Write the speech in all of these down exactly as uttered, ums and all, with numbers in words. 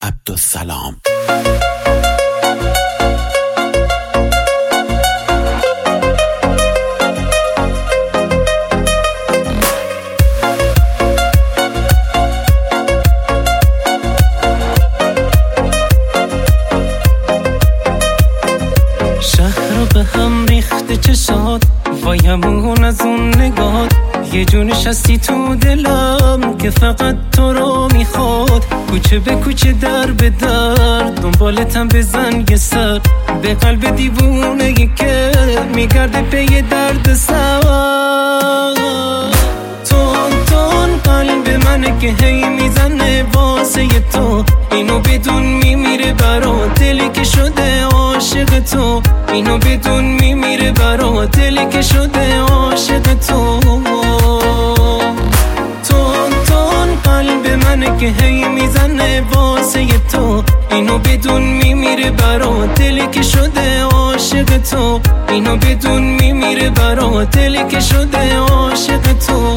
عبدالسلام. شهر رو به هم ریخته چشات وایمون از اون نگات، یه جونش هستی تو دلم که فقط تو رو میخواد. کوچه به کوچه در به در دنبالتم بزن یه سر، به قلب دیوونه که میگرده پی درد سر. تون تون قلب منه که هی میزنه واسه تو، اینو بدون میمیره برا دلی که شده عاشق تو. اینو بدون میمیره برا دلی که شده عاشق تو. تون تون قلب منه که هی میزنه واسه تو، اینو بدون میمیره برا دلی که شده عاشق تو. اینو بدون میمیره برا دلی که شده عاشق تو.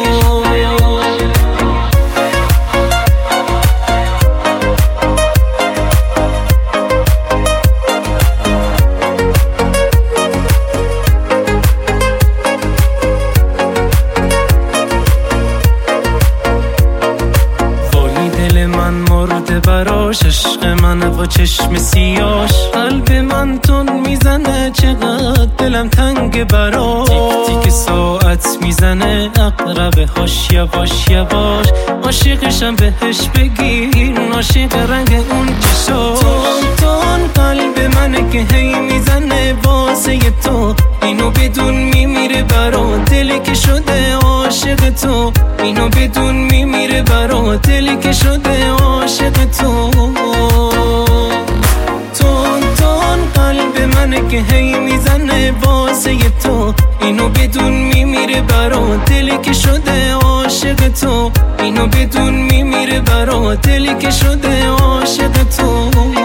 براش عشق من و چشم سیاش، قلب من تون میزنه چقدر دلم تنگ براش. تیک تیک ساعت میزنه اقربه هاش یواش یواش، عاشقشم بهش بگیر عاشق رنگ اون چشاش. تون تون قلب منه که هی میزنه واسه تو، اینو بدون میمیره برا دلی که شده عاشق تو. اینو بدون میمیره برا دلی که شده عاشق تو. تون تون قلب منه که هی میزنه واسه تو، اینو بدون میمیره برا دلی که شده عاشق تو. اینو بدون میمیره برا دلی که شده عاشق تو.